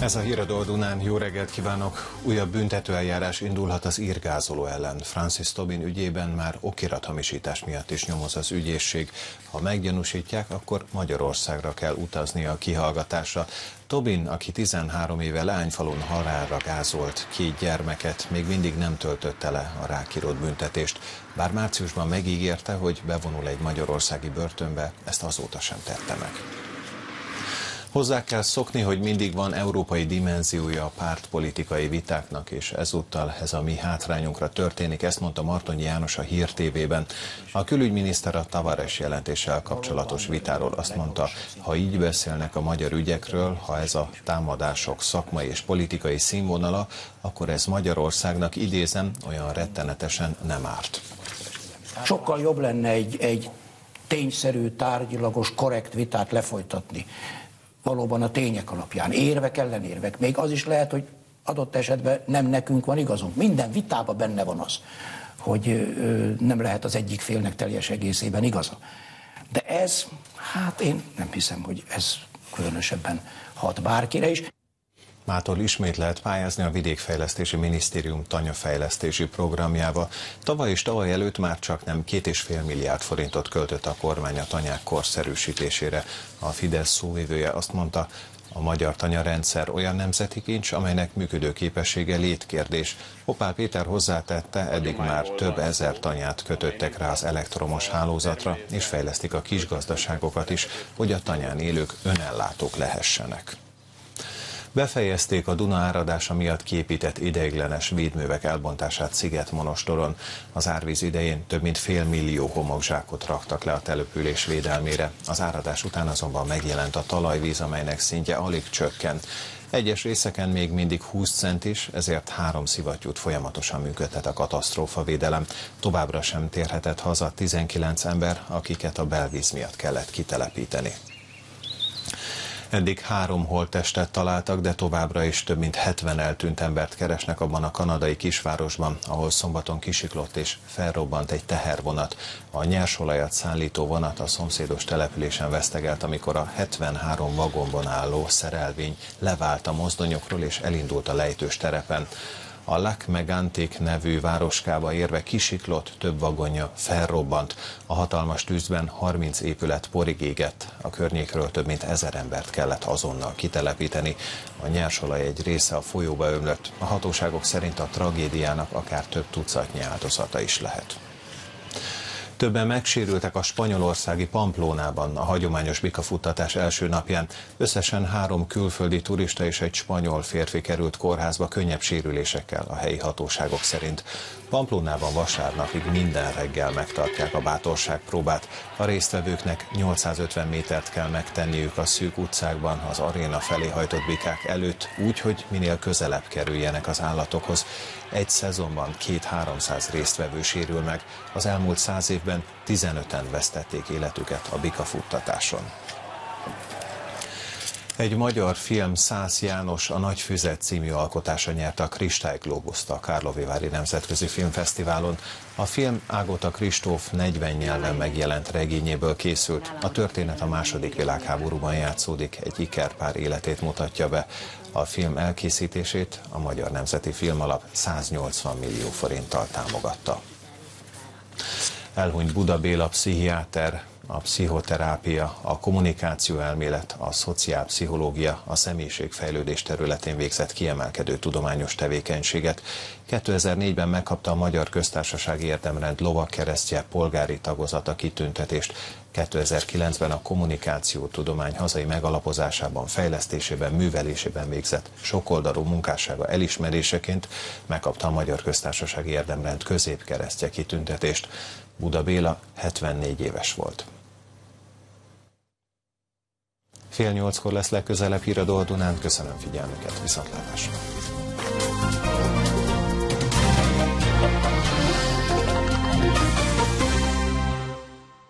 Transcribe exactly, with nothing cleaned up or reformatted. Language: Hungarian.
Ez a Híradó a Dunán, jó reggelt kívánok! Újabb büntetőeljárás indulhat az írgázoló ellen. Francis Tobin ügyében már okirathamisítás miatt is nyomoz az ügyészség. Ha meggyanúsítják, akkor Magyarországra kell utaznia a kihallgatásra. Tobin, aki tizenhárom éve Leányfalun halálra gázolt két gyermeket, még mindig nem töltötte le a rákirótt büntetést. Bár márciusban megígérte, hogy bevonul egy magyarországi börtönbe, ezt azóta sem tette meg. Hozzá kell szokni, hogy mindig van európai dimenziója a pártpolitikai vitáknak, és ezúttal ez a mi hátrányunkra történik, ezt mondta Martonyi János a Hír té vében. A külügyminiszter a Tavares jelentéssel kapcsolatos vitáról azt mondta, ha így beszélnek a magyar ügyekről, ha ez a támadások szakmai és politikai színvonala, akkor ez Magyarországnak, idézem, olyan rettenetesen nem árt. Sokkal jobb lenne egy, egy tényszerű, tárgyilagos, korrekt vitát lefolytatni. Valóban a tények alapján, érvek, ellenérvek. Még az is lehet, hogy adott esetben nem nekünk van igazunk. Minden vitában benne van az, hogy ö, nem lehet az egyik félnek teljes egészében igaza. De ez, hát én nem hiszem, hogy ez különösebben hat bárkire is. Mától ismét lehet pályázni a Vidékfejlesztési Minisztérium tanyafejlesztési programjába. Tavaly és tavaly előtt már csak nem két és fél milliárd forintot költött a kormány a tanyák korszerűsítésére. A Fidesz szóvivője azt mondta, a magyar tanyarendszer olyan nemzeti kincs, amelynek működőképessége létkérdés. Opál Péter hozzátette, eddig már több ezer tanyát kötöttek rá az elektromos hálózatra, és fejlesztik a kisgazdaságokat is, hogy a tanyán élők önellátók lehessenek. Befejezték a Duna áradása miatt kiépített ideiglenes védművek elbontását Szigetmonostoron. Az árvíz idején több mint fél millió homokzsákot raktak le a település védelmére. Az áradás után azonban megjelent a talajvíz, amelynek szintje alig csökken. Egyes részeken még mindig húsz centis, ezért három szivattyút folyamatosan működtet a katasztrófavédelem. Továbbra sem térhetett haza tizenkilenc ember, akiket a belvíz miatt kellett kitelepíteni. Eddig három holttestet találtak, de továbbra is több mint hetven eltűnt embert keresnek abban a kanadai kisvárosban, ahol szombaton kisiklott és felrobbant egy tehervonat. A nyersolajat szállító vonat a szomszédos településen vesztegelt, amikor a hetvenhárom vagonban álló szerelvény levált a mozdonyokról és elindult a lejtős terepen. A Lac Mégantic nevű városkába érve kisiklott, több vagonja felrobbant. A hatalmas tűzben harminc épület porig égett. A környékről több mint ezer embert kellett azonnal kitelepíteni. A nyersolaj egy része a folyóba ömlött. A hatóságok szerint a tragédiának akár több tucatnyi áldozata is lehet. Többen megsérültek a spanyolországi Pamplónában a hagyományos bikafuttatás első napján. Összesen három külföldi turista és egy spanyol férfi került kórházba könnyebb sérülésekkel a helyi hatóságok szerint. Pamplónában vasárnapig minden reggel megtartják a bátorságpróbát. A résztvevőknek nyolcszázötven métert kell megtenniük a szűk utcákban az aréna felé hajtott bikák előtt, úgy, hogy minél közelebb kerüljenek az állatokhoz. Egy szezonban két-háromszáz résztvevő sérül meg. Az elmúlt száz évben tizenöten vesztették életüket a bikafuttatáson. Egy magyar film, Szász János, a Nagy Füzet című alkotása nyerte a Kristály Globuszt a Karlovévári Nemzetközi Filmfesztiválon. A film Ágota Kristóf negyven nyelven megjelent regényéből készült. A történet a második világháborúban játszódik, egy ikerpár életét mutatja be. A film elkészítését a Magyar Nemzeti Filmalap száznyolcvan millió forinttal támogatta. Elhunyt Buda Béla pszichiáter, a pszichoterápia, a kommunikációelmélet, a szociálpszichológia, a személyiségfejlődés területén végzett kiemelkedő tudományos tevékenységet. kétezer-négyben megkapta a Magyar Köztársasági Érdemrend lovagkeresztje polgári tagozata kitüntetést. kétezer-kilencben a kommunikációtudomány hazai megalapozásában, fejlesztésében, művelésében végzett sokoldalú munkássága elismeréseként megkapta a Magyar Köztársasági Érdemrend középkeresztje kitüntetést. Buda Béla hetvennégy éves volt. Fél nyolckor lesz legközelebb Híradó a Dunán. Köszönöm figyelmüket, viszontlátásra!